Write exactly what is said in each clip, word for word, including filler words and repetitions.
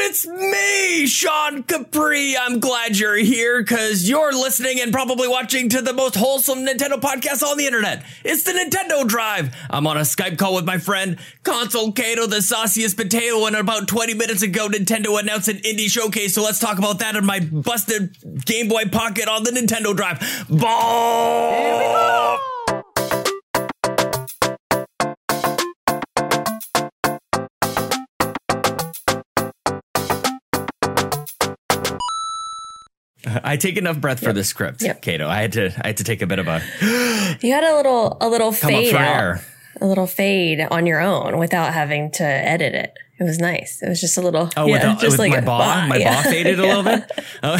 It's me, Sean Capri. I'm glad you're here because you're listening and probably watching to the most wholesome Nintendo podcast on the internet. It's the Nintendo Drive. I'm on a Skype call with my friend Console Kato, the sauciest potato, and about twenty minutes ago, Nintendo announced an indie showcase. So let's talk about that in my busted Game Boy Pocket on the Nintendo Drive. Ball! I take enough breath yep. for this script, yep. Kato. I had to, I had to take a bit of a. You had a little, a little fade out, a little fade on your own without having to edit it. It was nice. It was just a little. Oh, yeah, with, the, just with like my baw, bah, my yeah. baw faded a yeah. little bit. Oh.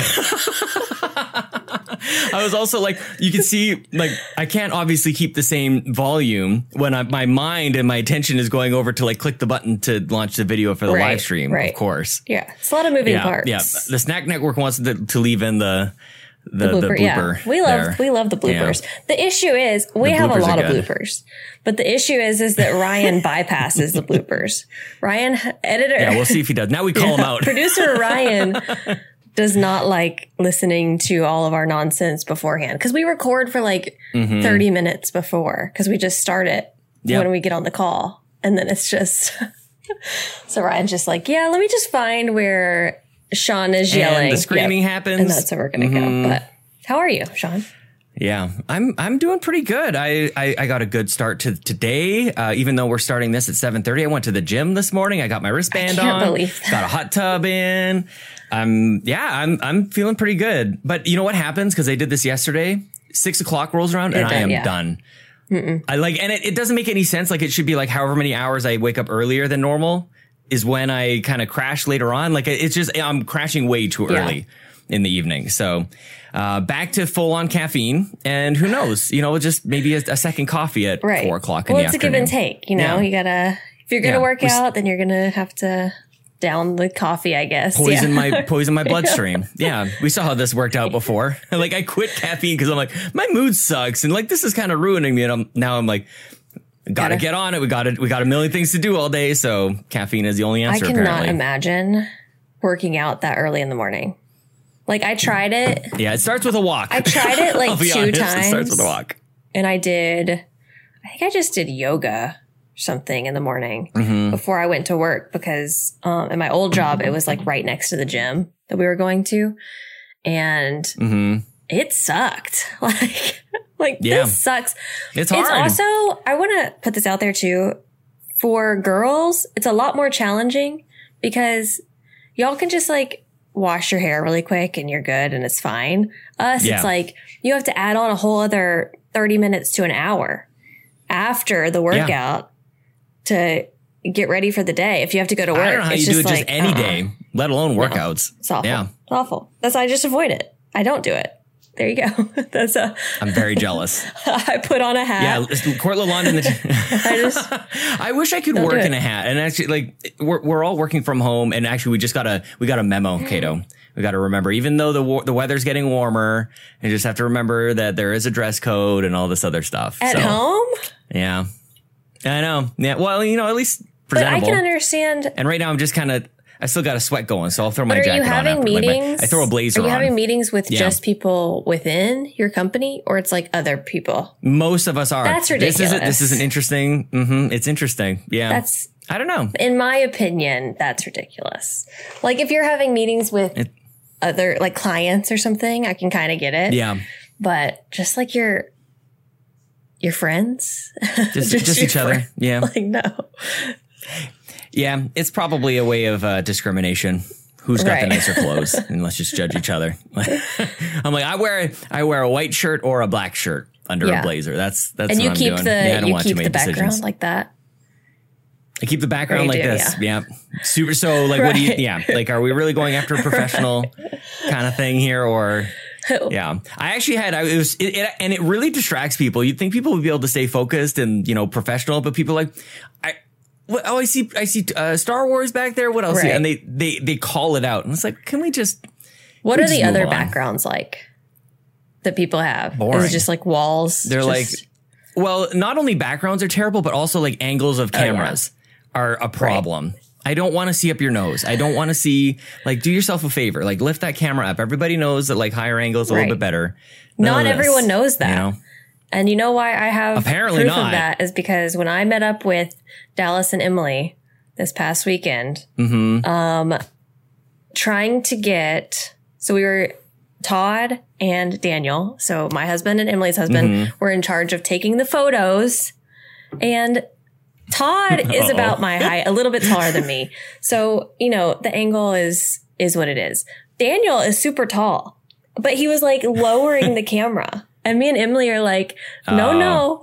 I was also like, you can see, like, I can't obviously keep the same volume when I, my mind and my attention is going over to like click the button to launch the video for the right, live stream. Right. Of course. Yeah, it's a lot of moving yeah, parts. Yeah, the Snack Network wants to, to leave in the. The, the blooper, the blooper yeah. We love there. we love the bloopers. Yeah. The issue is we the have a lot of good. bloopers, but the issue is is that Ryan bypasses the bloopers. Ryan, editor, yeah, we'll see if he does. Now we call yeah, him out. Producer Ryan does not like listening to all of our nonsense beforehand because we record for like mm-hmm. thirty minutes before because we just start it yep. when we get on the call, and then it's just so Ryan's just like, yeah, let me just find where Sean is yelling. And the screaming yep. happens. And that's where we're going to mm-hmm. go. But how are you, Sean? Yeah, I'm I'm doing pretty good. I, I, I got a good start to today. Uh, even though we're starting this at seven thirty, I went to the gym this morning. I got my wristband I can't on. Believe that. Got a hot tub in. Um, yeah, I'm I'm feeling pretty good. But you know what happens? Because I did this yesterday. Six o'clock rolls around and done, I am yeah. done. Mm-mm. I like, and it, it doesn't make any sense. Like it should be like however many hours I wake up earlier than normal is when I kind of crash later on. Like it's just, I'm crashing way too early yeah. in the evening. So, uh, back to full on caffeine and who knows, you know, just maybe a, a second coffee at right. four o'clock well, in the it's afternoon. a give and take, you know, yeah. you gotta, if you're going to yeah. work we, out, then you're going to have to down the coffee, I guess. Poison yeah. my, poison my bloodstream. yeah. We saw how this worked out before. Like I quit caffeine because I'm like, my mood sucks. And like, this is kind of ruining me. And I'm, now I'm like, Gotta, gotta get on it. We got it. We got a million things to do all day. So caffeine is the only answer. I cannot apparently. imagine working out that early in the morning. Like I tried it. Yeah, it starts with a walk. I tried it like two honest, times. It starts with a walk. And I did, I think I just did yoga or something in the morning mm-hmm. before I went to work because um, in my old job, it was like right next to the gym that we were going to. And mm-hmm. it sucked. Like, like yeah. this sucks. It's hard. It's also, I want to put this out there too. For girls, it's a lot more challenging because y'all can just like wash your hair really quick and you're good and it's fine. Us, yeah. it's like you have to add on a whole other thirty minutes to an hour after the workout yeah. to get ready for the day. If you have to go to work, I don't know how it's you just do it like, just any uh-uh. day, let alone workouts. No, it's awful. Yeah. It's awful. That's why I just avoid it. I don't do it. There you go. That's a. I'm very jealous. I put on a hat. Yeah, Court Lalonde in the. I just. I wish I could work in a hat, and actually, like we're we're all working from home, and actually, we just got a we got a memo, Kato. We got to remember, even though the war, the weather's getting warmer, you just have to remember that there is a dress code and all this other stuff. At so, home. Yeah, I know. Yeah, well, you know, at least presentable. But I can understand. And right now, I'm just kind of. I still got a sweat going, so I'll throw but my jacket on. Are you having after, meetings? like my, I throw a blazer on. Are you on. having meetings with yeah. just people within your company, or it's like other people? Most of us are. That's ridiculous. This is this is an interesting. Mm-hmm, it's interesting. Yeah. That's. I don't know. In my opinion, that's ridiculous. Like if you're having meetings with it, other like clients or something, I can kind of get it. Yeah. But just like your your friends, just just, just each friend. Other. Yeah. Like no. Yeah, it's probably a way of uh, discrimination. Who's got right. the nicer clothes? And let's just judge each other. I'm like, I wear I wear a white shirt or a black shirt under yeah. a blazer. That's that's and what you I'm keep doing. The, yeah, I don't you want keep to make the background decisions. like that. I keep the background like do, this. Yeah. yeah. Super. So like, right. what do you? Yeah. Like, are we really going after a professional kind of thing here, or? Yeah, I actually had, I it was, it, it, and it really distracts people. You'd think people would be able to stay focused and, you know, professional, but people are like, I, what, oh, I see, I see, uh, Star Wars back there. What else? Right. And they, they, they call it out. And it's like, can we just, what we are just the other on? backgrounds like that people have? Boring. Is it just like walls? They're just... like, well, not only backgrounds are terrible, but also like angles of cameras oh, yeah. are a problem. Right. I don't want to see up your nose. I don't want to see, like, do yourself a favor. Like, lift that camera up. Everybody knows that, like, higher angle is a Right. little bit better. None Not of this, everyone knows that. You know? And you know why I have Apparently proof not. of that is because when I met up with Dallas and Emily this past weekend, Mm-hmm. um, trying to get, so we were Todd and Daniel. So my husband and Emily's husband Mm-hmm. were in charge of taking the photos, and Todd is Uh-oh. about my height, a little bit taller than me. So, you know, the angle is, is what it is. Daniel is super tall, but he was like lowering the camera. And me and Emily are like, no, no,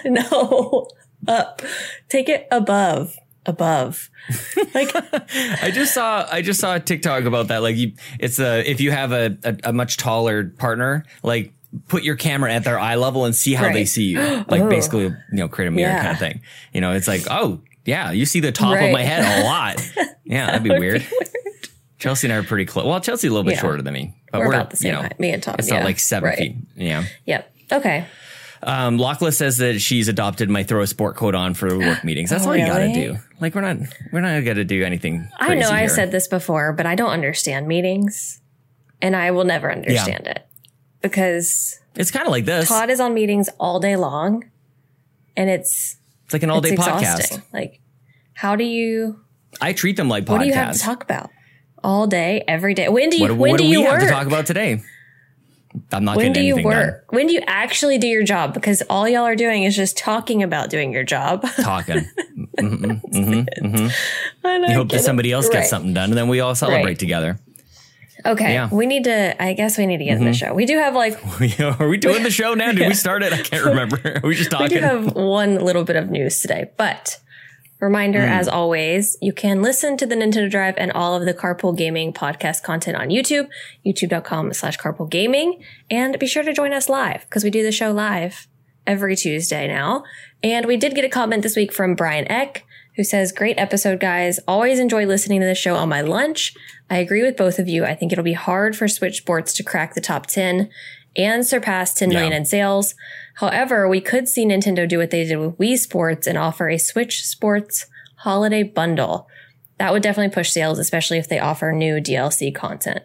no, up, take it above, above. Like, I just saw I just saw a TikTok about that. Like, you, it's a if you have a, a, a much taller partner, like, put your camera at their eye level and see how Right. they see you. Like, Oh. basically, you know, create a mirror Yeah. kind of thing. You know, it's like, oh yeah, you see the top of Right. my head a lot. Yeah, that'd be would weird. be weird. Chelsea and I are pretty close. Well, Chelsea's a little bit Yeah. shorter than me, but We're we're, about the same you know, height. Me and Tom, It's yeah. not like seven Right. feet. Yeah. Yep. Okay. Um, Lachlan says that she's adopted my throw a sport coat on for work meetings. That's Oh, all you gotta really? do. Like, we're not we're not gonna do anything I crazy know I here. said this before, but I don't understand meetings, and I will never understand it because It's kind of like this. Todd is on meetings all day long, and it's It's like an all day it's podcast. exhausting. Like, how do you? I treat them like podcasts. What do you have to talk about all day, every day? When do you? What, when what do, do we you have work? to talk about today? I'm not When getting do you anything work? When do you actually do your job? Because all y'all are doing is just talking about doing your job. done. Talking. hmm hmm hmm And I You hope get that it. somebody else Right. gets something done, and then we all celebrate Right. together. Okay, Yeah. we need to. I guess we need to get in the show. We do have like Are we doing the show now? Did we start it? I can't remember. Are we just we talking? do have one little bit of news today, but reminder, Mm. as always, you can listen to the Nintendo Drive and all of the Carpool Gaming podcast content on YouTube, youtube.com slash carpool gaming. And be sure to join us live because we do the show live every Tuesday now. And we did get a comment this week from Brian Eck, who says, great episode, guys. Always enjoy listening to the show on my lunch. I agree with both of you. I think it'll be hard for Switch Sports to crack the top ten and surpass ten million Yeah. in sales. However, we could see Nintendo do what they did with Wii Sports and offer a Switch Sports holiday bundle. That would definitely push sales, especially if they offer new D L C content.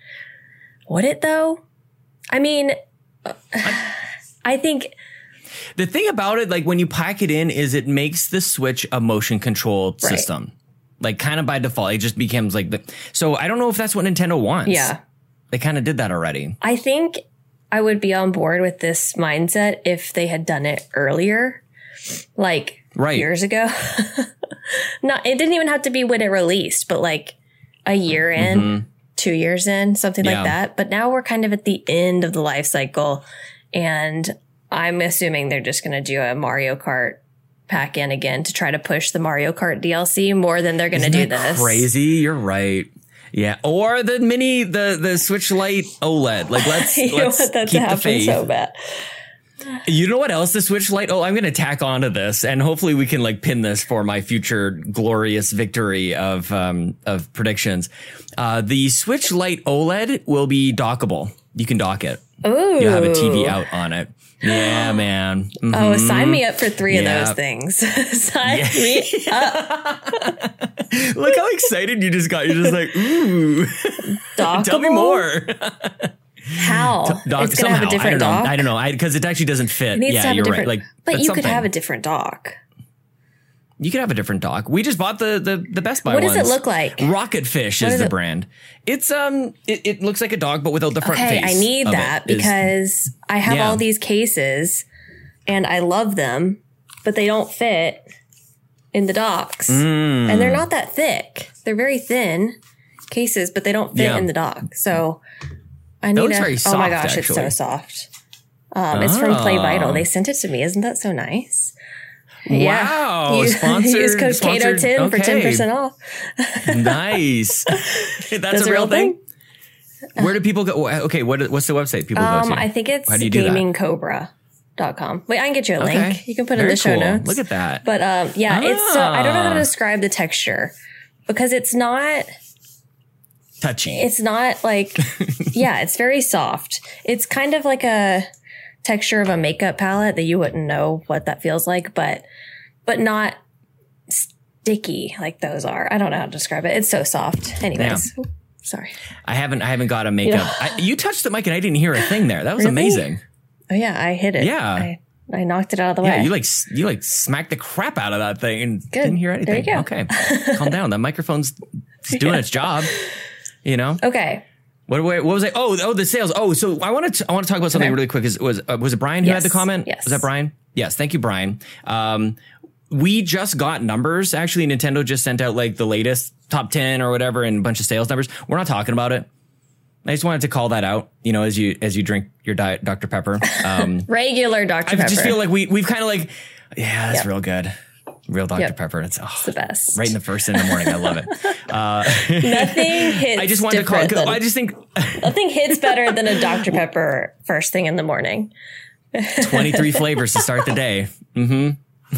Would it though? I mean, I think The thing about it, like when you pack it in, is it makes the Switch a motion controlled Right. system. Like kind of by default, it just becomes like the. So I don't know if that's what Nintendo wants. Yeah. They kind of did that already. I think I would be on board with this mindset if they had done it earlier, like Right. years ago. Not, it didn't even have to be when it released, but like a year in, Mm-hmm. two years in, something Yeah. like that. But now we're kind of at the end of the life cycle, and I'm assuming they're just going to do a Mario Kart pack in again to try to push the Mario Kart D L C more than they're going to do Isn't that this. Crazy, you're right. Yeah, or the mini, the the Switch Lite OLED. Like let's You let's want that to keep the happen faith. so bad. You know what else? The Switch Lite. Oh, I'm going to tack onto this, and hopefully we can like pin this for my future glorious victory of um of predictions. Uh, the Switch Lite OLED will be dockable. You can dock it. Ooh. You'll have a T V out on it. Yeah, man. Mhm. Oh, sign me up for three of Yeah. those things. Sign me up. Look how excited you just got. You're just like, ooh. Dockable? Tell me more. How? Dock, It's going to have a somehow. different I don't dock? know. I don't know. I because it actually doesn't fit. It needs yeah, to have a you're different. right. Like, but that's you could something. have a different dock. You could have a different dock. We just bought the the, the Best Buy What does it ones. look like? Rocket Fish What is is the it? brand. It's um, it, it looks like a dog, but without the front Okay, face. I need of that it is- because I have Yeah. all these cases and I love them, but they don't fit in the docks. Mm. And they're not that thick. They're very thin cases, but they don't fit Yeah. in the dock. So I need looks a, very oh my soft, gosh, it's so actually. soft. Um, It's from Play Oh. Vital. They sent it to me. Isn't that so nice? Wow, Use, sponsored- use code sponsored- Kato ten for okay. ten percent off. Nice. That's, That's a real thing? Where do people go? Okay, what what's the website people Um, go to? I think it's How do you do that? gaming cobra dot com. Wait, I can get you a link. Okay. You can put it in Very the show cool. notes. Look at that. But um, yeah, it's so I don't know how to Ah. describe the texture because it's not Touchy. it's not like yeah, it's very soft. It's kind of like a texture of a makeup palette that you wouldn't know what that feels like, but but not sticky like those are. I don't know how to describe it. It's so soft. Anyways, Oop, sorry. I haven't I haven't got a makeup. I, you touched the mic and I didn't hear a thing there. That was Really? amazing. Oh yeah, I hit it. Yeah. I, I knocked it out of the Yeah, way. you like you like smacked the crap out of that thing and Good. didn't hear anything. There you go. Okay, calm down. That microphone's it's doing Yeah. its job. You know. Okay. What, what was I? Oh, oh, the sales. Oh, so I want to I want to talk about something Okay. really quick. Is was uh, was it Brian who Yes. had the comment? Yes. Was that Brian? Yes. Thank you, Brian. Um, we just got numbers. Actually, Nintendo just sent out like the latest top ten or whatever and a bunch of sales numbers. We're not talking about it. I just wanted to call that out. You know, as you as you drink your diet Doctor Pepper. Um, Regular Doctor I Pepper. just feel like we we've kind of like, yeah, that's Yep. real good. Real Doctor Yep. Pepper. It's, oh, the best. right in the first in the morning. I love it. Uh, Nothing hits. I just wanted to call. different than- I just think nothing hits better than a Doctor Pepper first thing in the morning. twenty-three flavors to start the day. Mm-hmm.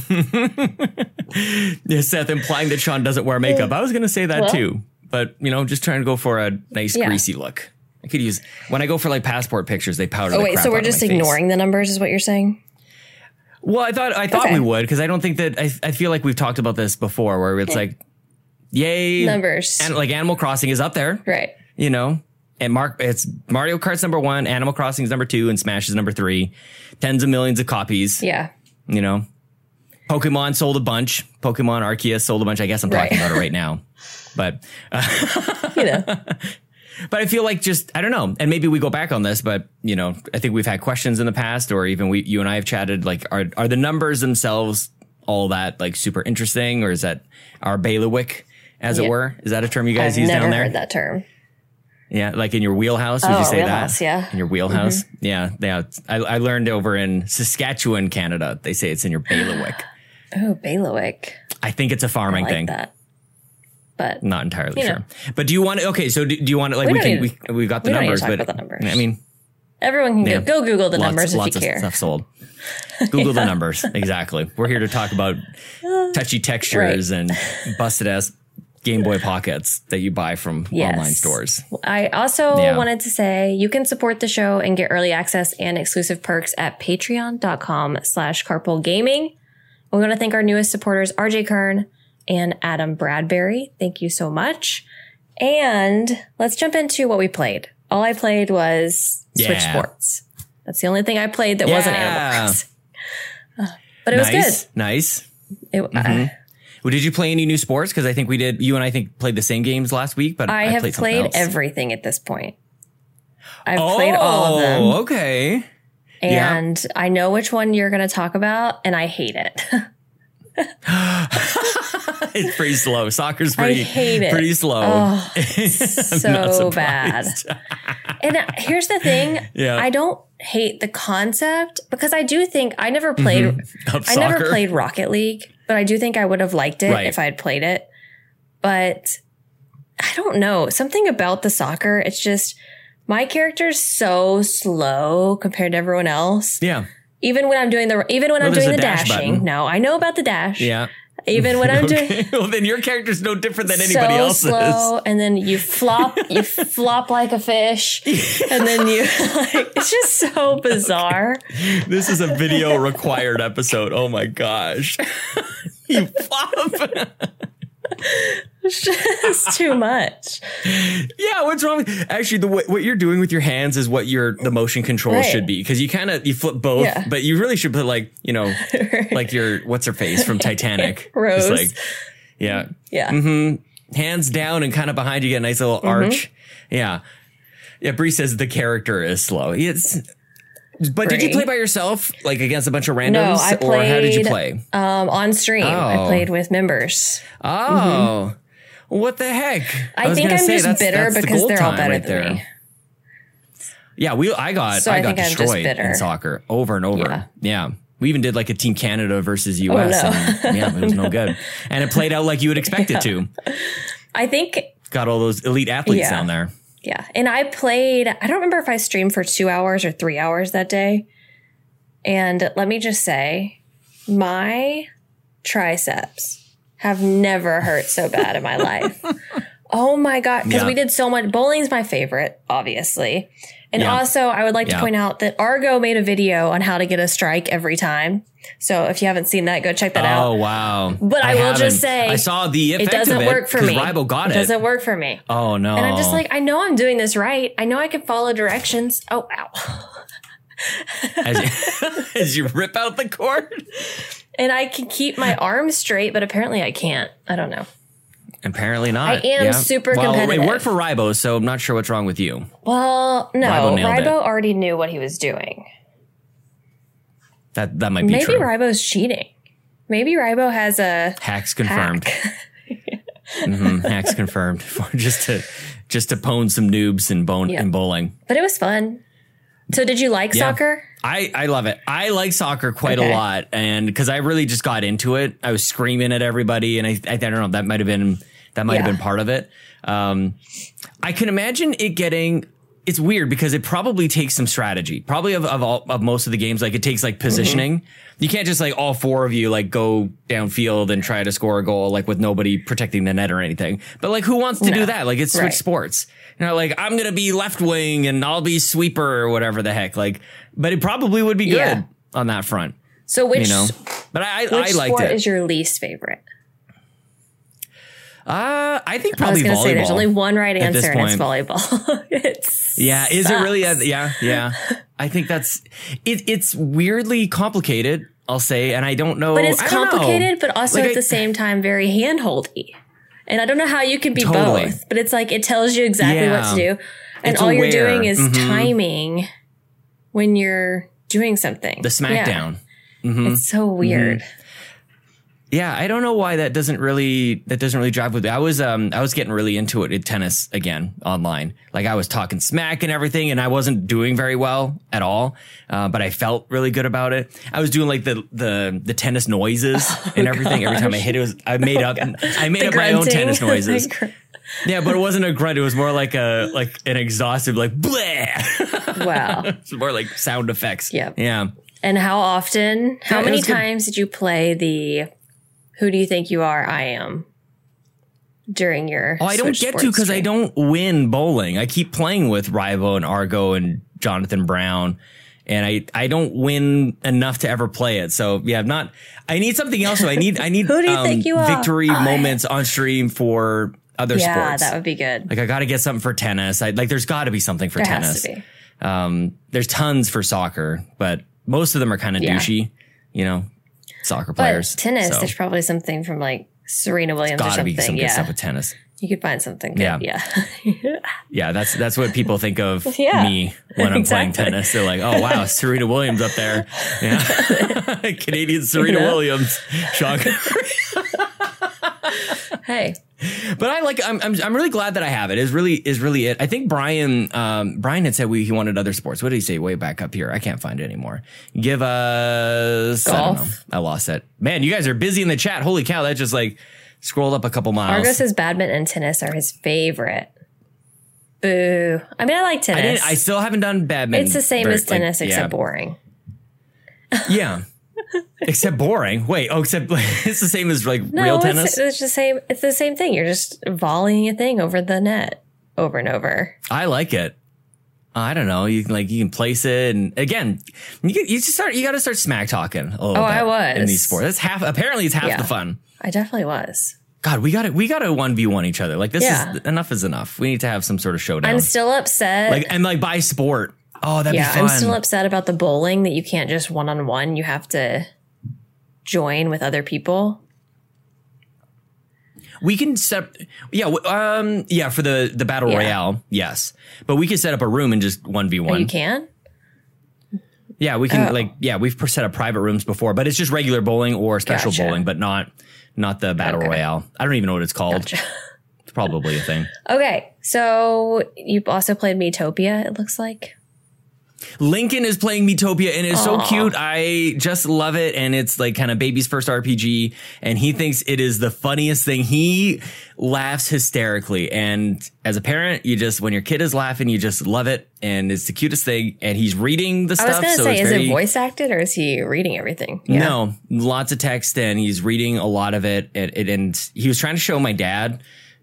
Yeah, Seth implying that Sean doesn't wear makeup. I was going to say that Well. too, but you know, just trying to go for a nice Yeah. greasy look. I could use when I go for like passport pictures. They powder. Oh the wait, crap so we're out of just my face. ignoring the numbers, is what you're saying? Well, I thought I thought Okay. we would because I don't think that I, I feel like we've talked about this before, where it's like, yay, Numbers. and like Animal Crossing is up there, Right. you know, and Mark, it's Mario Kart's number one, Animal Crossing is number two, and Smash is number three. Tens of millions of copies. Yeah. You know, Pokemon sold a bunch. Pokemon Arceus sold a bunch. I guess I'm talking Right. about it right now, but uh, You know. but I feel like just I don't know, and maybe we go back on this, but you know, I think we've had questions in the past, or even we, you and I have chatted. Like, are are the numbers themselves all that like super interesting, or is that our bailiwick, as Yeah. it were? Is that a term you guys I've use never down there? heard that term. Yeah, like in your wheelhouse, would Oh, you say wheelhouse, that? yeah. In your wheelhouse, yeah, yeah. I, I learned over in Saskatchewan, Canada, they say it's in your bailiwick. Oh, bailiwick. I think it's a I farming like thing. that. But Not entirely You sure. know. But do you want to, okay, so do, do you want to, like, We we, don't can, need- we, we got the we don't need numbers, to talk but about the numbers. I mean, everyone can Yeah. go, go Google the lots, numbers if lots you of care. stuff sold. Google the numbers. Exactly. We're here to talk about touchy textures and busted ass Game Boy Pockets that you buy from Yes. online stores. I also Yeah. wanted to say you can support the show and get early access and exclusive perks at patreon.com slash carpool gaming. We want to thank our newest supporters, R J Kern and Adam Bradbury. Thank you so much. And let's jump into what we played. All I played was Switch Yeah. Sports. That's the only thing I played that wasn't Animal Yeah. Crossing. Uh, But it was Nice. good. Nice. It, uh, Well, did you play any new sports? Because I think we did, you and I think played the same games last week, but I, I, have played, played, something else. everything at this point. I've Oh, played all of them. okay. Yeah. And I know which one you're going to talk about, and I hate it. It's pretty slow. Soccer's I pretty, hate it. pretty slow. Oh, not so bad. surprised. And uh, here's the thing. Yeah. I don't hate the concept because I do think I never played, Of I never soccer? played Rocket League, but I do think I would have liked it Right. if I had played it. But I don't know. Something about the soccer, it's just my character's so slow compared to everyone else. Yeah. Even when I'm doing the, even when Well, I'm there's doing a the dash dashing. button. No, I know about the dash. Yeah. Even when I'm doing Okay. Well, then your character's no different than anybody so else's. slow, and then you flop, you flop like a fish, and then you like it's just so bizarre. This is a video required episode. Oh my gosh. You flop. It's just too much. Yeah, what's wrong with actually the way, what you're doing with your hands is what your the motion control Right. should be because you kind of you flip both, Yeah. but you really should put like you know like your what's her face from Titanic, Rose. Just like yeah, Yeah. Mm-hmm. Hands down and kind of behind you get a nice little Mm-hmm. arch. Yeah, yeah. Bree says the character is slow. It's. But did you Bree? play by yourself, like against a bunch of randoms, No, I or how did you played- play? Um, on stream, I Oh. played with members. Oh, what the heck! I, was think gonna I'm say, just that's- bitter that's the because gold they're all time better right than there. me. Yeah, we I got So I, I got think I'm just destroyed bitter. in soccer over and over. Yeah. Yeah. We even did like a Team Canada versus U S. no. And yeah, it was no good. And it played out like you would expect it to. I think, Got all those elite athletes Yeah. down there. yeah. And I played. I don't remember if I streamed for two hours or three hours that day. And let me just say, my triceps have never hurt so bad in my life. Oh my God. Because Yeah. we did so much. Bowling's my favorite, obviously. And Yeah. also, I would like to Yeah. point out that Argo made a video on how to get a strike every time. So if you haven't seen that, go check that out. Oh, wow. But I, will haven't. just say, I saw the effect it doesn't of it work for me. Rybo got it it. doesn't work for me. Oh, no. And I'm just like, I know I'm doing this right. I know I can follow directions. Oh, ow. as, you, as you rip out the cord. And I can keep my arms straight, but apparently I can't. I don't know. Apparently not. I am super well, competitive. It worked for Rybo, so I'm not sure what's wrong with you. Well, no. Rybo nailed Rybo it. already knew what he was doing. That that might be Maybe true. Rybo's cheating. Maybe Rybo has a Hacks confirmed. hack. hmm Hacks confirmed. For just to just to pwn some noobs in bone Yeah. in bowling. But it was fun. So did you like Yeah. soccer? I, I love it. I like soccer quite Okay. a lot, and because I really just got into it, I was screaming at everybody, and I I, I don't know, that might have been that might have Yeah. been part of it. Um, I can imagine it getting. It's weird because it probably takes some strategy. Probably of of, all, of most of the games, like it takes like positioning. Mm-hmm. You can't just like all four of you like go downfield and try to score a goal like with nobody protecting the net or anything. But like, who wants to do No. that? Like, it's switch Right. sports. You know, like I'm gonna be left wing and I'll be sweeper or whatever the heck. Like, but it probably would be good Yeah. on that front. So which You know, but I I, which I liked sport it. is your least favorite? Uh, I think I was probably going to volleyball. say there's only one right at this answer, and it's point. volleyball. it's Yeah, is it really? A, yeah, yeah. I think that's it. It's weirdly complicated. I'll say, and I don't know. But it's I don't know. complicated, but also Like, at I- the same time very handholdy. And I don't know how you can be Totally. both, but it's like it tells you exactly what to Yeah. do, and It's all aware. you're doing is Mhm. timing when you're doing something. the smackdown. Yeah. It's so weird. Yeah, I don't know why that doesn't really that doesn't really drive with me. I was um I was getting really into it in tennis again online. Like I was talking smack and everything, and I wasn't doing very well at all. Uh, but I felt really good about it. I was doing like the the the tennis noises and everything. Every time I hit it, was I made up I made The up my own grunting. tennis noises. The gr- Yeah, but it wasn't a grunt. It was more like a like an exhaustive like bleh. Wow. It's more like sound effects. Yep. Yeah. And how often? How Yeah, it many was good. times did you play the "Who do you think you are? I am" during your? Oh, I don't Switch get to Sports because I stream? don't win bowling. I keep playing with Rybo and Argo and Jonathan Brown, and I, I don't win enough to ever play it. So yeah, I'm not. I need something else. So I need I need Who do you um, think you are? victory I- moments on stream for other Yeah, sports. that would be good. Like I got to get something for tennis. I like there's got to be something for There tennis. has to be. Um, there's tons for soccer, but most of them are kind of Yeah. douchey. You know, soccer But players. tennis, So there's probably something from like Serena Williams or got to something. be some good Yeah, stuff with tennis. you could find something. Good. Yeah. Yeah. Yeah, that's that's what people think of Yeah, me when I'm playing exactly. tennis. They're like, "Oh wow, Serena Williams up there." Yeah, Canadian Serena You know? Williams, shocker. Hey, But I like. I'm, I'm I'm really glad that I have it. Is really is really it. I think Brian um Brian had said we he wanted other sports. What did he say way back up here? I can't find it anymore. Give us I don't know. Golf. I lost it. Man, you guys are busy in the chat. Holy cow, that just like scrolled up a couple miles. Argo says badminton and tennis are his favorite. Boo. I mean, I like tennis. I didn't. I still haven't done badminton. it's the same very- as tennis, like, except yeah. boring. Yeah. Except boring. Wait, oh, except it's the same as like No, real it's, tennis. it's the same. It's the same thing. You're just volleying a thing over the net over and over. I like it. I don't know. You can like you can place it, and again, you get, you just start. You got to start smack talking a little Oh, bit I was. in these sports. That's half. Apparently, it's half Yeah. the fun. I definitely was. God, we got to we got to one v one each other. Like this Yeah. is enough is enough. We need to have some sort of showdown. I'm still upset. like and like by sport. Oh, that'd yeah, be fun. I'm still upset about the bowling that you can't just one on one. You have to join with other people. We can set, yeah, w- um, yeah, for the the battle Yeah. royale, yes, but we could set up a room and just one v Oh, one. you can? Yeah, we can Oh. like yeah, we've set up private rooms before, but it's just regular bowling or special Gotcha. bowling, but not not the battle Okay. royale. I don't even know what it's called. Gotcha. It's probably a thing. Okay, so you also played Metopia, it looks like. Lincoln is playing Metopia and it's so Aw. cute. I just love it. And it's like kind of baby's first R P G. And he thinks it is the funniest thing. He laughs hysterically. And as a parent, you just, when your kid is laughing, you just love it. And it's the cutest thing. And he's reading the I stuff. was going to so say, it's is very, it voice acted or is he reading everything? Yeah. No, lots of text and he's reading a lot of it. And, and, and he was trying to show my dad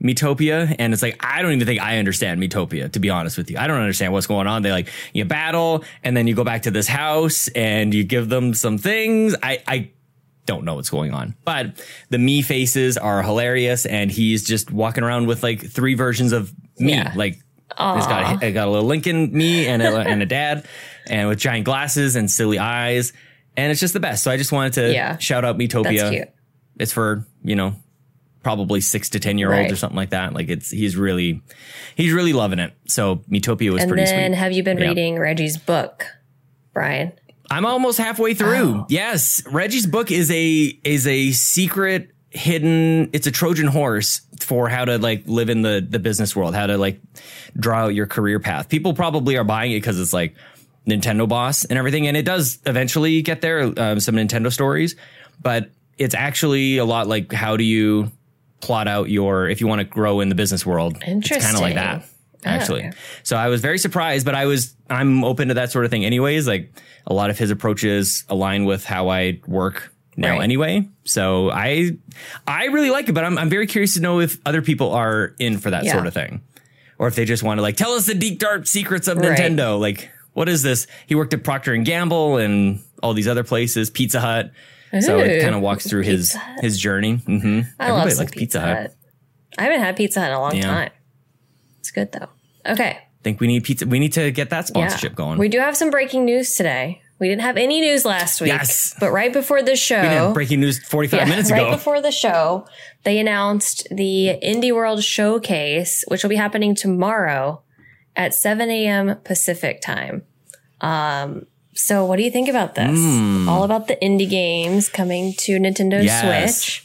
Miitopia, and it's like, I don't even think I understand Miitopia, to be honest with you. I don't understand what's going on. They like, you battle, and then you go back to this house, and you give them some things. I, I don't know what's going on. But the Mii faces are hilarious, and he's just walking around with like three versions of me. Yeah. Like, Aww. he's got a, got a little Lincoln Mii and a, and a dad, and with giant glasses and silly eyes. And it's just the best. So I just wanted to Yeah. shout out Miitopia. That's cute. It's for, you know, probably six to ten year olds Right. or something like that. Like it's, he's really, he's really loving it. So Miitopia was And pretty then sweet. have you been Yeah. reading Reggie's book, Brian? I'm almost halfway through. Oh. Yes. Reggie's book is a, is a secret hidden, it's a Trojan horse for how to like live in the, the business world, how to like draw out your career path. People probably are buying it because it's like Nintendo boss and everything. And it does eventually get there, um, some Nintendo stories, but it's actually a lot like, how do you plot out your, if you want to grow in the business world? It's kind of like that, actually. Oh. So I was very surprised, but I was, I'm open to that sort of thing anyways. Like a lot of his approaches align with how I work now Right. anyway. So I, I really like it, but I'm, I'm very curious to know if other people are in for that Yeah. sort of thing, or if they just want to like, tell us the deep dark secrets of Right. Nintendo. Like, what is this? He worked at Procter and Gamble and all these other places, Pizza Hut. So it Ooh, kind of walks through his, Pizza Hut. his journey. Mm-hmm. I Everybody love some likes Pizza Hut. I haven't had Pizza Hut in a long Yeah. time. It's good though. Okay. Think we need pizza. We need to get that sponsorship Yeah. going. We do have some breaking news today. We didn't have any news last week. Yes. But right before the show, We didn't have breaking news forty-five yeah, minutes right ago. before the show, they announced the Indie World Showcase, which will be happening tomorrow at seven a.m. Pacific time. Um, so what do you think about this? Mm. All about the indie games coming to Nintendo Yes. Switch.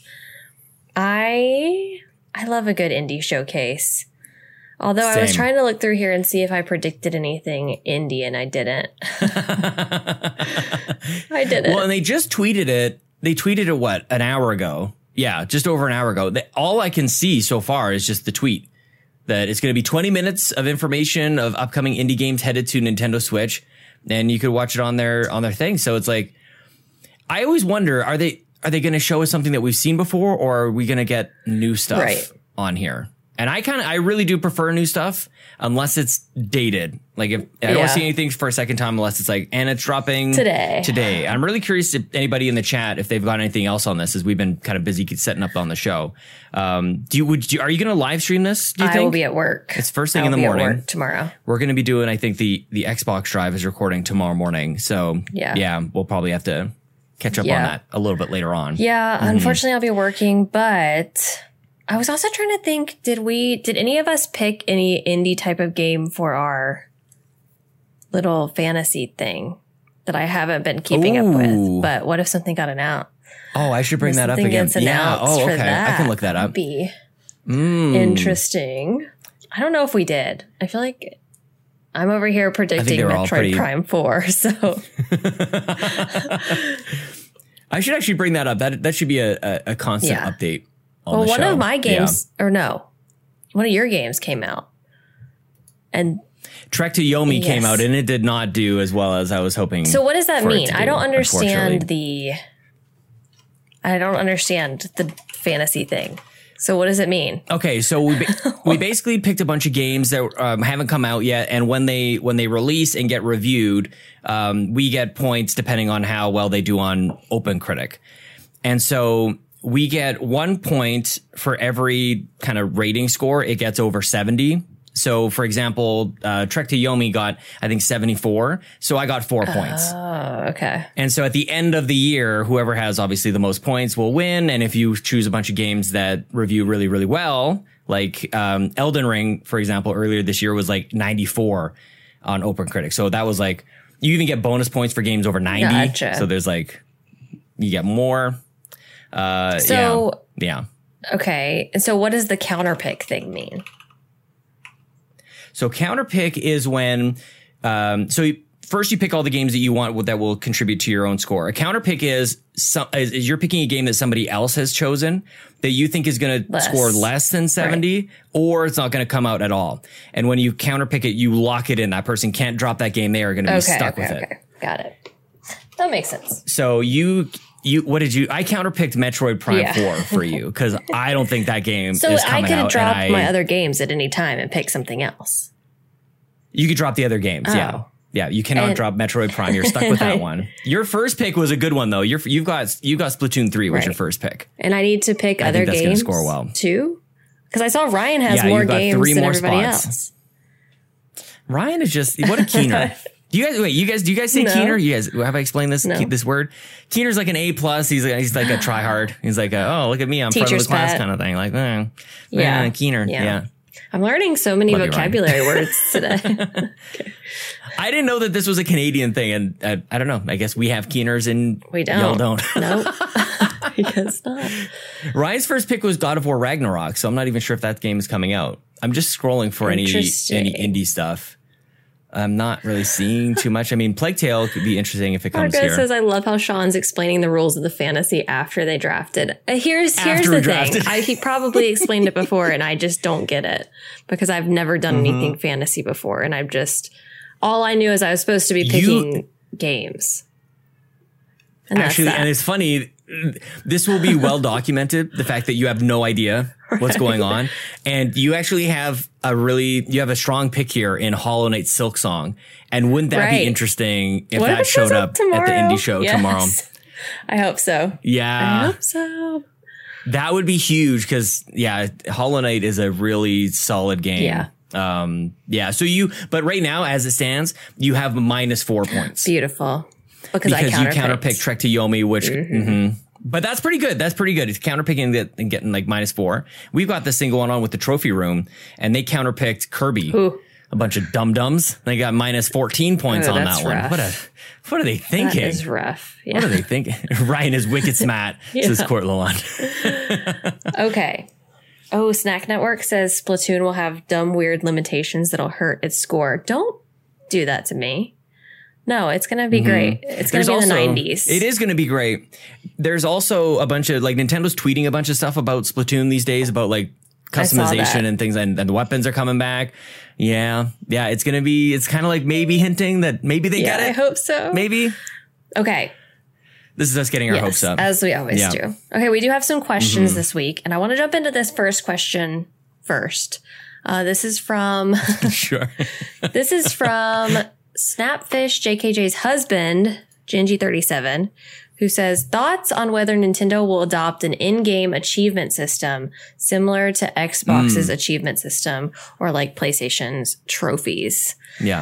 I I love a good indie showcase. Although I was Same. trying to look through here and see if I predicted anything indie, and I didn't. I didn't. Well, and they just tweeted it. They tweeted it, what, an hour ago? Yeah, just over an hour ago. They, all I can see so far is just the tweet that it's going to be twenty minutes of information of upcoming indie games headed to Nintendo Switch, and you could watch it on their on their thing. So it's like, I always wonder, are they are they going to show us something that we've seen before, or are we going to get new stuff Right. on here? And I kind of, I really do prefer new stuff unless it's dated. Like if I don't Yeah. see anything for a second time unless it's like, and it's dropping Today. Today. I'm really curious if anybody in the chat, if they've got anything else on this, as we've been kind of busy setting up on the show. Um, do you, would you, are you going to live stream this? Do you I think? will be at work. It's first thing I in will the be at morning. work tomorrow. We're going to be doing, I think the, the Xbox Drive is recording tomorrow morning. So Yeah. yeah, we'll probably have to catch up Yeah. on that a little bit later on. Yeah, unfortunately I'll be working, but I was also trying to think, did we, did any of us pick any indie type of game for our little fantasy thing that I haven't been keeping up Ooh. with? But what if something got announced? Oh, I should bring that up Something again. gets Yeah. announced Oh, for okay. that. I can look that That'd up. be Mm. interesting. I don't know if we did. I feel like I'm over here predicting they were all Metroid pretty- Prime four, so I should actually bring that up. That that should be a, a, a constant Yeah. update on well, the one show. of my Yeah. games, or no, one of your games came out. And Trek to Yomi came Yes. out and it did not do as well as I was hoping. so what does that for it mean? to I do, don't understand unfortunately. the, I don't understand the fantasy thing. So what does it mean? Okay, so we ba- we basically picked a bunch of games that um, haven't come out yet, and when they when they release and get reviewed, um, we get points depending on how well they do on OpenCritic, and so we get one point for every kind of rating score it gets over seventy. So, for example, uh, Trek to Yomi got, I think, seventy-four. So I got four points. Oh, okay. And so at the end of the year, whoever has obviously the most points will win. And if you choose a bunch of games that review really, really well, like um, Elden Ring, for example, earlier this year was like ninety-four on OpenCritic. So that was like, you even get bonus points for games over ninety. Gotcha. So there's like, you get more. Uh, So- yeah. Yeah. Okay. And so what does the counterpick thing mean? So counterpick is when, um, so you, first you pick all the games that you want that will contribute to your own score. A counterpick is, some, is, is you're picking a game that somebody else has chosen that you think is going to Less. score less than seventy, right, or it's not going to come out at all. And when you counterpick it, you lock it in. That person can't drop that game. They are going to be Okay. stuck Okay. with Okay. it. Got it. That makes sense. So you, You what did you? I counterpicked Metroid Prime Yeah. four for you because I don't think that game So is I coming could have out. dropped and I, my other games at any time and picked something else. You could drop the other games. Yeah. Oh. Yeah, you cannot And- drop Metroid Prime. You're stuck with that I- one. Your first pick was a good one though. You're, you've got you got Splatoon three was Right. your first pick. And I need to pick I other think that's gonna games score well. too. Because I saw Ryan has Yeah, more you've got games three than more everybody spots. else. Ryan is just what a keener. Do you guys wait? You guys do you guys say No. keener? You guys have I explained this No. Ke- this word? Keener's like an A plus. He's like, he's like a try hard. He's like a, oh look at me, I'm front of Teacher's the class pet. kind of thing. Like eh, Yeah. yeah, keener. Yeah. Yeah. I'm learning so many Love you, Ryan. vocabulary words today. I didn't know that this was a Canadian thing, and uh, I don't know. I guess we have keeners and We don't. y'all don't. No, I guess not. Ryan's first pick was God of War Ragnarok, so I'm not even sure if that game is coming out. I'm just scrolling for any Interesting. any indie stuff. I'm not really seeing too much. I mean, Plague Tale could be interesting if it comes Margaret here. says, "I love how Sean's explaining the rules of the fantasy after they drafted." Uh, here's here's After the we thing. drafted. I, he probably explained it before, and I just don't get it because I've never done Mm-hmm. anything fantasy before, and I've just all I knew is I was supposed to be You- picking games. And that's Actually, that. and it's funny. This will be well documented. The fact that you have no idea what's going on, and you actually have a really you have a strong pick here in Hollow Knight Silk Song. And wouldn't that Right. be interesting if What that if it showed shows up, at the tomorrow? indie show Yes. tomorrow? I hope so. I Yeah, hope so. that would be huge because yeah, Hollow Knight is a really solid game. Yeah. Um, yeah. So you, but right now, as it stands, you have minus four points Beautiful. Because, I because you counterpicked. counterpicked Trek to Yomi, which, mhm. But that's pretty good. That's pretty good. It's counterpicking that and getting like minus four. We've got this thing going on with the trophy room, and they counterpicked Kirby. Ooh. A bunch of dum dums. They got minus fourteen points Oh, on that's that one. rough. What a, what are they thinking? That is rough. Yeah. What are they thinking? Ryan is wicked smart, says Court Lalonde. Okay. Oh, Snack Network says Splatoon will have dumb, weird limitations that'll hurt its score. Don't do that to me. No, it's going to be great. It's going to be in the nineties. It is going to be great. There's also a bunch of like Nintendo's tweeting a bunch of stuff about Splatoon these days about like I saw that. customization and things, and, and the weapons are coming back. Yeah, yeah, it's going to be. It's kind of like maybe hinting that maybe they Yeah, get it. I hope so. Maybe Okay. this is us getting our Yes, hopes up. as we always Yeah. do. Okay, we do have some questions this week, and I want to jump into this first question first. Uh, this is from Sure. this is from Snapfish J K J's husband, Gingy thirty-seven, who says thoughts on whether Nintendo will adopt an in-game achievement system similar to Xbox's achievement system or like PlayStation's trophies. Yeah.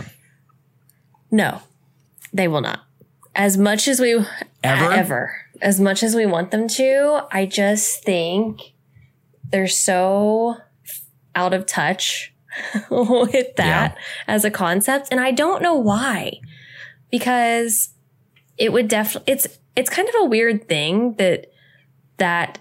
No, they will not. As much as we Ever? ever, as much as we want them to, I just think they're so out of touch with that as a concept, and I don't know why. Because it would definitely it's it's kind of a weird thing that that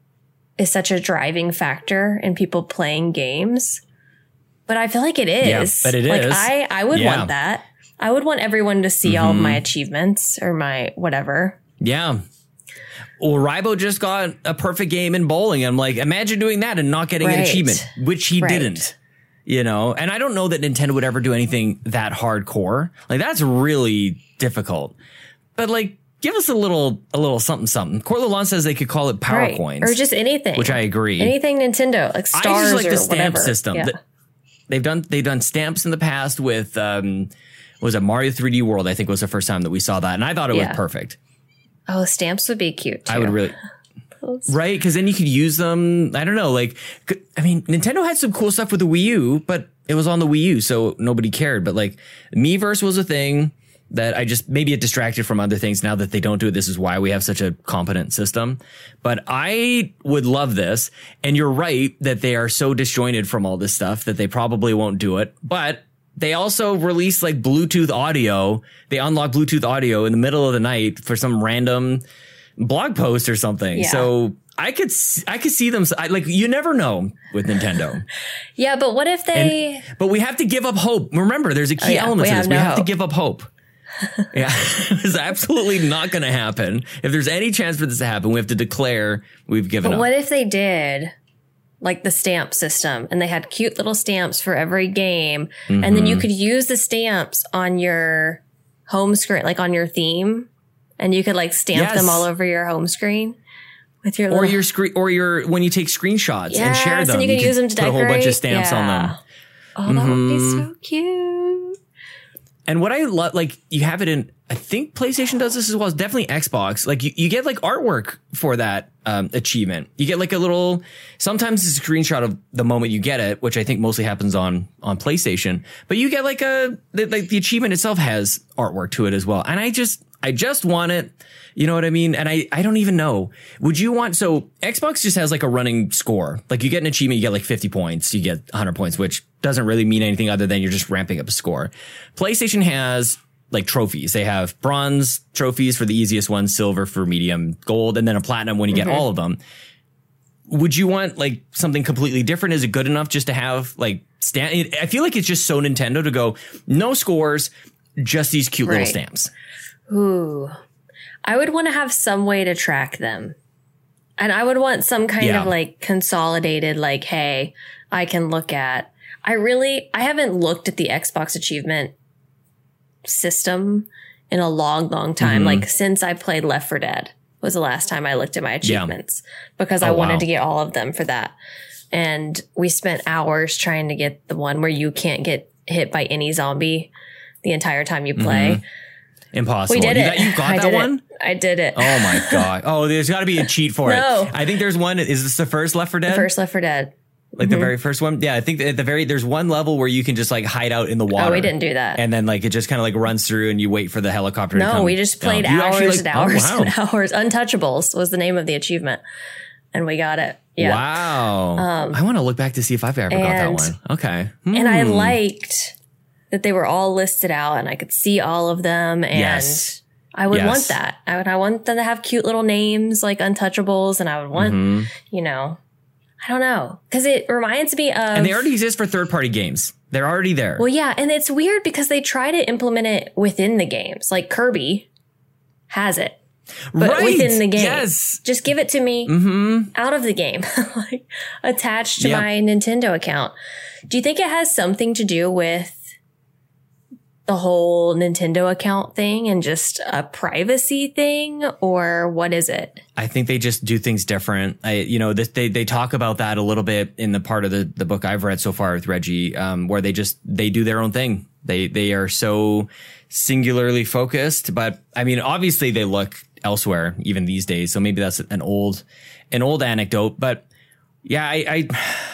is such a driving factor in people playing games. But I feel like it is. Yeah, but it like is. I I would Yeah. want that. I would want everyone to see all of my achievements or my whatever. Yeah. Well, Rybo just got a perfect game in bowling. I'm like, imagine doing that and not getting an Right. achievement, which he Right. didn't. You know, and I don't know that Nintendo would ever do anything that hardcore. Like that's really difficult. But like, give us a little, a little something, something. Court Lalonde says they could call it power Right. coins, Or just anything. which I agree. Anything Nintendo, like stars I just like or the stamp whatever. system. Yeah. The- they've done they've done stamps in the past with um, what was it Mario three D World? I think was the first time that we saw that, and I thought it Yeah. was perfect. Oh, stamps would be cute too. I would really. Right, because then you could use them. I don't know, like c- I mean, Nintendo had some cool stuff with the Wii U, but it was on the Wii U, so nobody cared. But like, Miiverse was a thing that I just maybe it distracted from other things. Now that they don't do it, this is why we have such a competent system. But I would love this, and you're right that they are so disjointed from all this stuff that they probably won't do it. But they also release like Bluetooth audio. They unlock Bluetooth audio in the middle of the night for some random blog post or something. Yeah. So I could s- I could see them I, like you never know with Nintendo. Yeah, but what if they But we have to give up hope. Remember, there's a key Oh, yeah, element we to have this. no we have to hope. give up hope. Yeah, it's absolutely not going to happen. If there's any chance for this to happen, we have to declare we've given But up. what if they did like the stamp system and they had cute little stamps for every game and then you could use the stamps on your home screen, like on your theme and you could like stamp Yes. them all over your home screen with your Or little, your screen, or your when you take screenshots yes, and share them, and you can use them to put decorate. a whole bunch of stamps yeah. on them. Oh, that would be Mhm. so cute. And what I love, like you have it in, I think PlayStation does this as well. It's definitely Xbox. Like you, you get like artwork for that um, achievement. You get like a little, sometimes it's a screenshot of the moment you get it, which I think mostly happens on, on PlayStation, but you get like a, the, like the achievement itself has artwork to it as well. And I just, I just want it. You know what I mean? And I, I don't even know. Would you want, so Xbox just has like a running score. Like you get an achievement, you get like fifty points, you get one hundred points, which doesn't really mean anything other than you're just ramping up a score. PlayStation has like trophies. They have bronze trophies for the easiest ones, silver for medium, gold, and then a platinum when you get Mm-hmm. all of them. Would you want like something completely different? Is it good enough just to have like stand? I feel like it's just so Nintendo to go, no scores, just these cute little Right. stamps. Ooh. I would want to have some way to track them. And I would want some kind Yeah. of like consolidated, like, hey, I can look at. I really, I haven't looked at the Xbox achievement system in a long, long time. Mhm. Like since I played Left four Dead was the last time I looked at my achievements because I Oh, wanted wow. to get all of them for that. And we spent hours trying to get the one where you can't get hit by any zombie the entire time you play. Impossible. We did you it. Got, you got I that did one? It. I did it. Oh my God. Oh, there's got to be a cheat for No. it. I think there's one. Is this the first Left four Dead? First Left four Dead. Like the very first one? Yeah, I think at the very, there's one level where you can just like hide out in the water. Oh, we didn't do that. And then like it just kind of like runs through and you wait for the helicopter to come. No, we just played down. You hours actually, and like- hours oh, wow. and hours. Untouchables was the name of the achievement. And we got it. Yeah. Wow. Um, I want to look back to see if I've ever got that and- one. Okay. And I Hmm. liked that they were all listed out and I could see all of them. And Yes. I would Yes. want that. I would, I want them to have cute little names like Untouchables. And I would want, Mhm. you know, I don't know. Cause it reminds me of. And they already exist for third party games. They're already there. Well, yeah. And it's weird because they try to implement it within the games. Like Kirby has it. But right. within the game. Yes. Just give it to me Mm-hmm. out of the game, like attached to Yep. my Nintendo account. Do you think it has something to do with the whole Nintendo account thing and just a privacy thing, or what is it? I think they just do things different. I, you know, this, they they talk about that a little bit in the part of the, the book I've read so far with Reggie, um, where they just they do their own thing. They they are so singularly focused, but I mean, obviously they look elsewhere even these days. So maybe that's an old an old anecdote. But yeah, I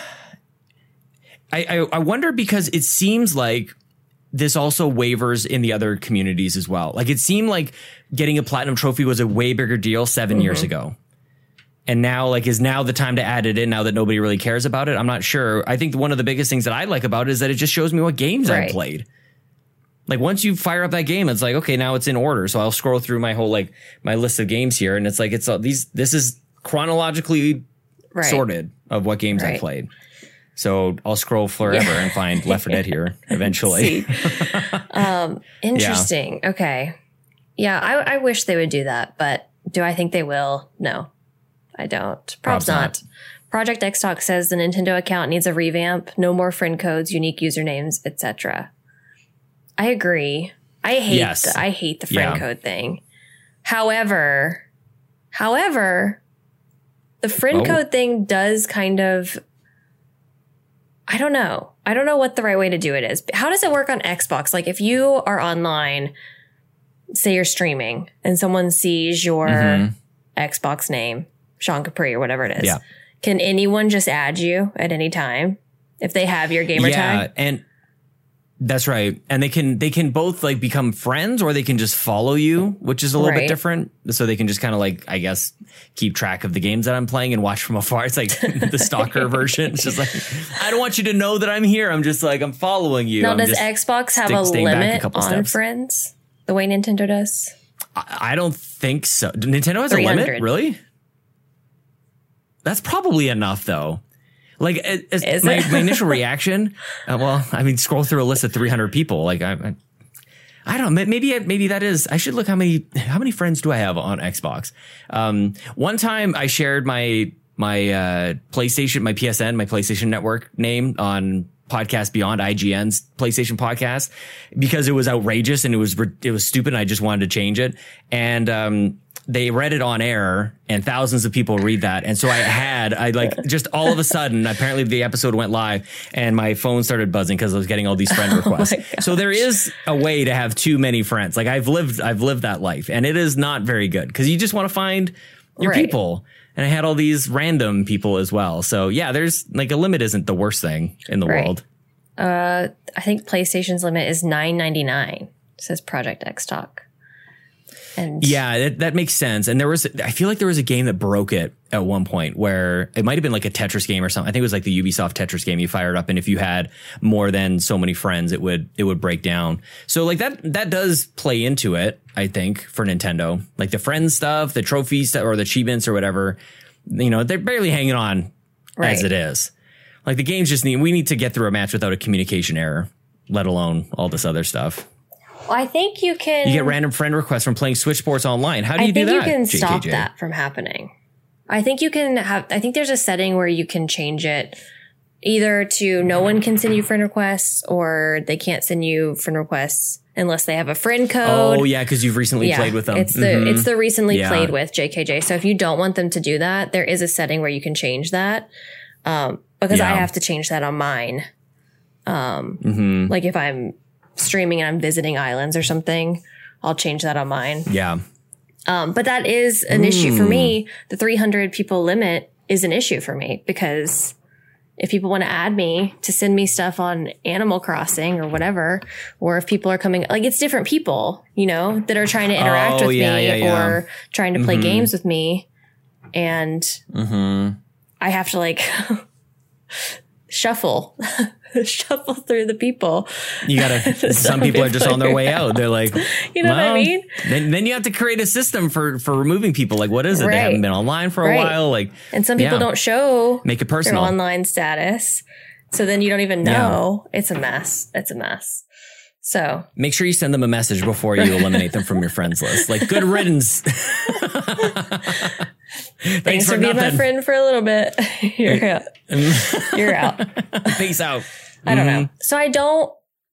I I, I wonder because it seems like this also wavers in the other communities as well. Like it seemed like getting a platinum trophy was a way bigger deal seven Mm-hmm. years ago. And now like is now the time to add it in now that nobody really cares about it? I'm not sure. I think one of the biggest things that I like about it is that it just shows me what games Right. I've played. Like once you fire up that game, it's like, okay, now it's in order. So I'll scroll through my whole, like my list of games here. And it's like, it's all these, this is chronologically Right. sorted of what games I Right. played. So I'll scroll forever and find Left four Dead here eventually. See. um, interesting. Okay. Yeah, I, I wish they would do that, but do I think they will? No, I don't. Probs Probs not. not. Project X Talk says the Nintendo account needs a revamp. No more friend codes, unique usernames, et cetera. I agree. I hate. Yes. The, I hate the friend Yeah. code thing. However, however, the friend Oh. code thing does kind of. I don't know. I don't know what the right way to do it is. How does it work on Xbox? Like if you are online, say you're streaming and someone sees your Mhm. Xbox name, Sean Capri or whatever it is. Yeah. Can anyone just add you at any time if they have your gamer yeah, tag? and that's right. And they can they can both like become friends or they can just follow you, which is a little Right. bit different. So they can just kind of like, I guess, keep track of the games that I'm playing and watch from afar. It's like the stalker version. It's just like, I don't want you to know that I'm here. I'm just like, I'm following you. Now, I'm does just Xbox have stick- a staying back a limit couple on steps. friends the way Nintendo does? I I don't think so. Nintendo has a three limit? hundred. Really? That's probably enough, though. Like, as, Is my, it? my initial reaction, uh, well, I mean, scroll through a list of three hundred people. Like, I, I, I don't know. Maybe, maybe that is. I should look how many how many friends do I have on Xbox. Um, one time I shared my my uh, PlayStation, my P S N, my PlayStation Network name on podcast beyond I G N's PlayStation podcast because it was outrageous and it was it was stupid. And I just wanted to change it, and um, they read it on air, and thousands of people read that. And so I had I like just all of a sudden, apparently the episode went live, and my phone started buzzing because I was getting all these friend requests. Oh so there is a way to have too many friends. Like I've lived I've lived that life, and it is not very good because you just want to find your right. people. And I had all these random people as well. So yeah, there's like a limit isn't the worst thing in the right. world. Uh, I think PlayStation's limit is nine ninety-nine, says Project X Talk. And yeah, that, that makes sense. And there was, I feel like there was a game that broke it at one point where it might have been like a Tetris game or something. I think it was like the Ubisoft Tetris game you fired up. And if you had more than so many friends, it would, it would break down. So like that, that does play into it, I think, for Nintendo, like the friends stuff, the trophies or the achievements or whatever, you know, they're barely hanging on right. as it is. Like the games just need, we need to get through a match without a communication error, let alone all this other stuff. Well, I think you can... You get random friend requests from playing Switch Sports Online. How do you do that, I think you can J K J? Stop that from happening. I think you can have... I think there's a setting where you can change it either to no one can send you friend requests or they can't send you friend requests unless they have a friend code. Oh, yeah, because you've recently yeah, played with them. It's the mm-hmm. it's the recently yeah. played with J K J. So if you don't want them to do that, there is a setting where you can change that. Um, because yeah. I have to change that on mine. Um, mm-hmm. Like if I'm... streaming and I'm visiting islands or something, I'll change that on mine. Yeah. Um, but that is an mm. issue for me. The three hundred people limit is an issue for me because if people want to add me to send me stuff on Animal Crossing or whatever, or if people are coming, like it's different people, you know, that are trying to interact oh, with yeah, me yeah, yeah. or trying to play mm-hmm. games with me. And mm-hmm. I have to like shuffle. shuffle through the people. You gotta, some, some people are just on their way out. They're like, you know well, what I mean? Then, then you have to create a system for, for removing people. Like, what is it? Right. They haven't been online for a right. while. Like, and some people yeah. don't show make it personal their online status. So then you don't even know. Yeah. It's a mess. It's a mess. So make sure you send them a message before you eliminate them from your friends list. Like, good riddance. Thanks, Thanks for, for being nothing. my friend for a little bit. You're out. You're out. Peace out. I don't know. So I don't,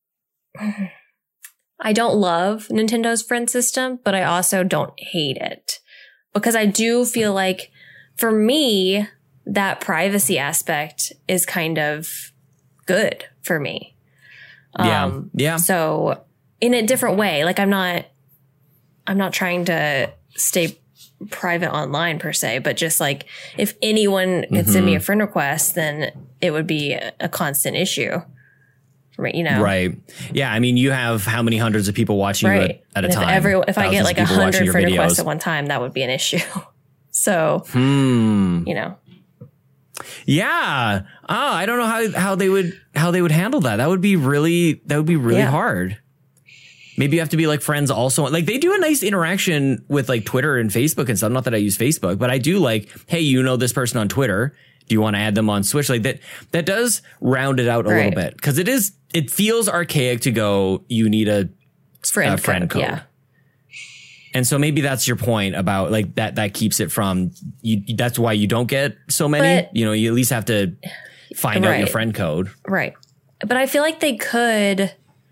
I don't love Nintendo's friend system, but I also don't hate it because I do feel like for me, that privacy aspect is kind of good for me. Yeah. Um, yeah. So in a different way, like I'm not, I'm not trying to stay private online per se, but just like if anyone could mm-hmm. send me a friend request, then it would be a, a constant issue. Right, you know, right? Yeah, I mean, you have how many hundreds of people watching right. you at, at a if time? Every, if I get like a hundred friend videos. requests at one time, that would be an issue. So, hmm. you know, yeah. Oh, I don't know how how they would how they would handle that. That would be really that would be really yeah. hard. Maybe you have to be like friends also. Like they do a nice interaction with like Twitter and Facebook and stuff. Not that I use Facebook, but I do like, hey, you know this person on Twitter. Do you want to add them on Switch? Like that, that does round it out a right. little bit. Cause it is, it feels archaic to go, you need a friend, a friend code. code. Yeah. And so maybe that's your point about like that, that keeps it from you. That's why you don't get so many, but, you know, you at least have to find right. out your friend code. Right. But I feel like they could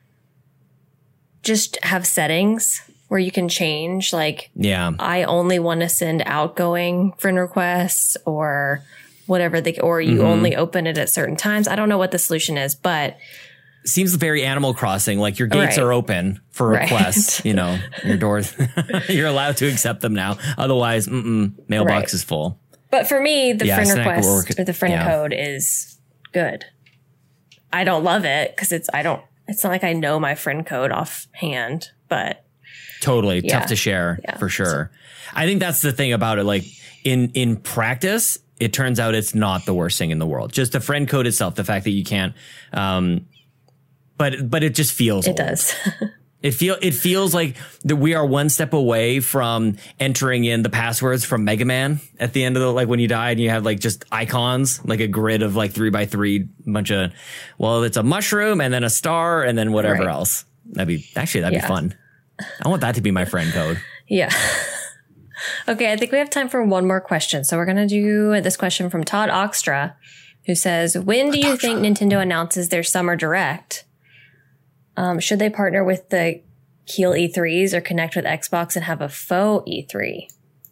just have settings where you can change like, yeah, I only want to send outgoing friend requests or whatever they, or you mm-hmm. only open it at certain times. I don't know what the solution is, but seems very Animal Crossing. Like your gates right. are open for requests, right. you know, your doors, you're allowed to accept them now. Otherwise, mm-mm, mailbox right. is full. But for me, the yeah, friend request work, or the friend yeah. code is good. I don't love it because it's, I don't, it's not like I know my friend code offhand, but totally yeah. tough to share yeah. for sure. I think that's the thing about it. Like in, in practice, it turns out it's not the worst thing in the world. Just the friend code itself, the fact that you can't, um, but, but it just feels, it old. does. It feel it feels like that we are one step away from entering in the passwords from Mega Man at the end of the, like when you died and you have like just icons, like a grid of like three by three bunch of, well, it's a mushroom and then a star and then whatever right. else. That'd be actually, that'd yeah. be fun. I want that to be my friend code. Yeah. Okay. I think we have time for one more question. So we're going to do this question from Todd Oxtra. who says, when do you think Nintendo announces their summer direct? Um, should they partner with the Keel E threes or connect with Xbox and have a faux E three?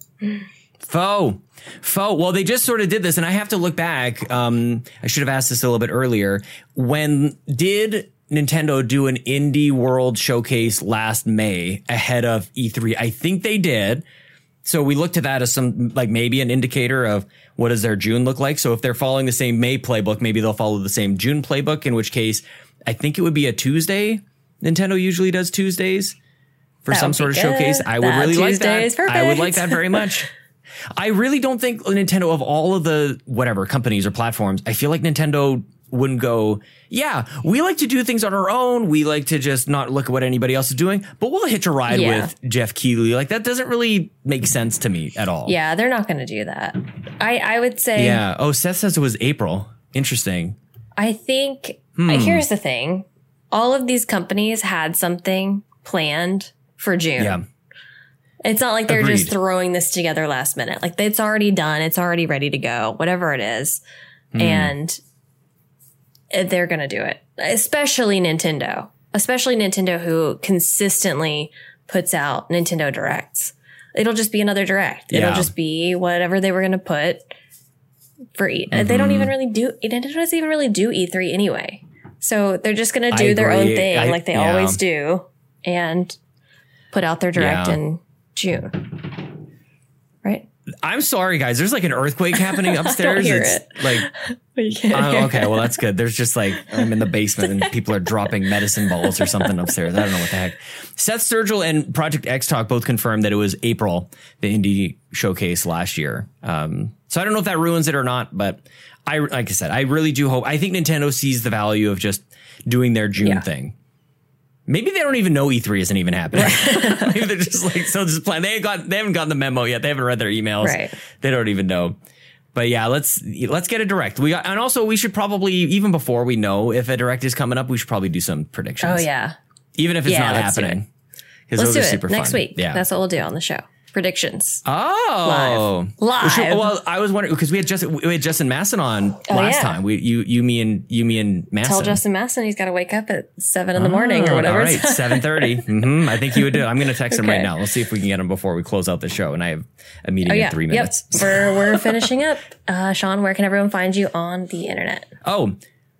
Faux. Faux. Well, they just sort of did this, and I have to look back. Um, I should have asked this a little bit earlier. When did Nintendo do an Indie World Showcase last May ahead of E three? I think they did. So we looked at that as some, like maybe an indicator of what does their June look like. So if they're following the same May playbook, maybe they'll follow the same June playbook, in which case I think it would be a Tuesday. Nintendo usually does Tuesdays for That some would sort be of good. showcase. I would That really like Tuesday is that. I would perfect. like that very much. I really don't think Nintendo, of all of the whatever companies or platforms, I feel like Nintendo wouldn't go, yeah, we like to do things on our own. We like to just not look at what anybody else is doing, but we'll hitch a ride Yeah. with Jeff Keighley. Like, that doesn't really make sense to me at all. Yeah, they're not going to do that. I, I would say, Yeah. Oh, Seth says it was April. Interesting. I think, Hmm. here's the thing. All of these companies had something planned for June. Yeah. It's not like they're just Agreed. throwing this together last minute. Like, it's already done. It's already ready to go, whatever it is. Hmm. And they're going to do it, especially Nintendo, especially Nintendo, who consistently puts out Nintendo Directs. It'll just be another Direct. It'll Yeah. just be whatever they were going to put for E. Mm-hmm. They don't even really do, Nintendo doesn't even really do E three anyway. So they're just going to do I their own agree. thing I- like they yeah. always do and put out their Direct Yeah. in June. Right? I'm sorry, guys. There's like an earthquake happening upstairs. hear it's it. like, You can't oh, hear okay, well, that's good. There's just like, I'm in the basement and people are dropping medicine balls or something upstairs. I don't know what the heck. Seth Sturgill and Project X Talk both confirmed that it was April, the indie showcase last year. Um, so I don't know if that ruins it or not, but I, like I said, I really do hope, I think Nintendo sees the value of just doing their June Yeah. thing. Maybe they don't even know E three isn't even happening. Maybe they're just like, so just plan. They ain't got, they haven't gotten the memo yet. They haven't read their emails. Right. They don't even know. But yeah, let's let's get a direct. We got, and also we should probably, even before we know if a direct is coming up, we should probably do some predictions. Oh, yeah. Even if it's Yeah, not let's do happening. Because Let's those do are it super next fun. week. Yeah. That's what we'll do on the show. Predictions. Oh, Live. Live. Well, well, I was wondering because we had Justin, we had Justin Masson on Oh, last yeah. time. We, you, you, me, and you, me, and Masson. Tell Justin Masson he's got to wake up at seven in the morning or Oh, whatever. All right, seven thirty. Mm-hmm. I think he would do it. I'm going to text him Okay. right now. Let's see if we can get him before we close out the show. And I have a meeting Oh, yeah. in three minutes. Yep. We're, we're finishing up. Uh, Sean, where can everyone find you on the internet? Oh,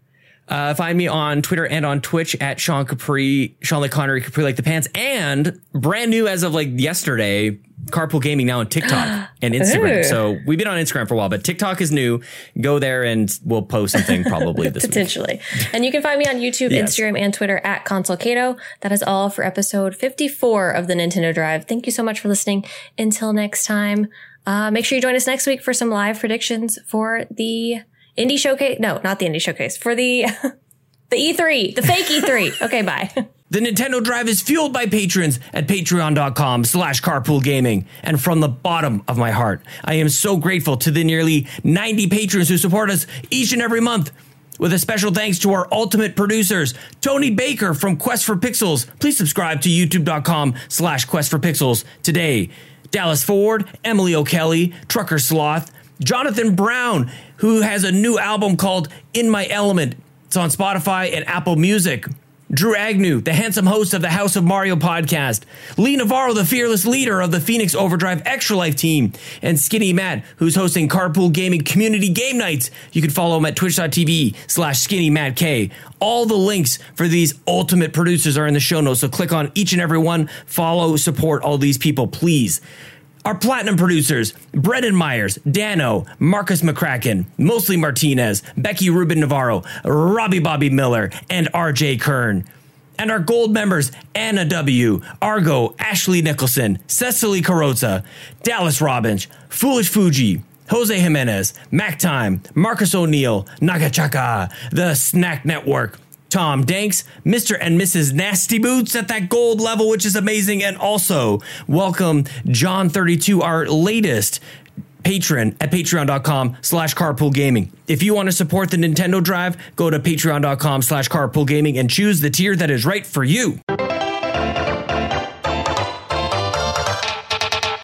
uh, find me on Twitter and on Twitch at Sean Capri, Sean like Connery, Capri like the pants, and brand new as of like yesterday, Carpool Gaming now on TikTok and Instagram. Ooh. So we've been on Instagram for a while, but TikTok is new. Go there and we'll post something probably this week. Potentially. And you can find me on YouTube, Yes. Instagram, and Twitter at ConsoleCato. That is all for episode fifty-four of the Nintendo Drive. Thank you so much for listening. Until next time, uh, make sure you join us next week for some live predictions for the Indie Showcase. No, not the Indie Showcase. For the, the E three, the fake E three. Okay, bye. The Nintendo Drive is fueled by patrons at patreon.com slash carpool gaming. And from the bottom of my heart, I am so grateful to the nearly ninety patrons who support us each and every month. With a special thanks to our ultimate producers, Tony Baker from Quest for Pixels. Please subscribe to youtube.com slash Quest for Pixels today. Dallas Ford, Emily O'Kelly, Trucker Sloth, Jonathan Brown, who has a new album called In My Element. It's on Spotify and Apple Music. Drew Agnew, the handsome host of the House of Mario podcast. Lee Navarro, the fearless leader of the Phoenix Overdrive Extra Life team. And Skinny Matt, who's hosting Carpool Gaming Community Game Nights. You can follow him at twitch.tv slash Skinny Matt K. All the links for these ultimate producers are in the show notes, so click on each and every one. Follow, support all these people, please. Our platinum producers, Brendan Myers, Dano, Marcus McCracken, Mostly Martinez, Becky Rubin Navarro, Robbie Bobby Miller, and R J Kern. And our gold members, Anna W., Argo, Ashley Nicholson, Cecily Carrozza, Dallas Robbins, Foolish Fuji, Jose Jimenez, Mac Time, Marcus O'Neill, Nagachaka, The Snack Network, Tom Danks, Mister and Missus Nasty Boots at that gold level, which is amazing. And also welcome John thirty-two, our latest patron at patreon.com slash carpool gaming. If you want to support the Nintendo Drive, go to patreon.com slash carpool gaming and choose the tier that is right for you.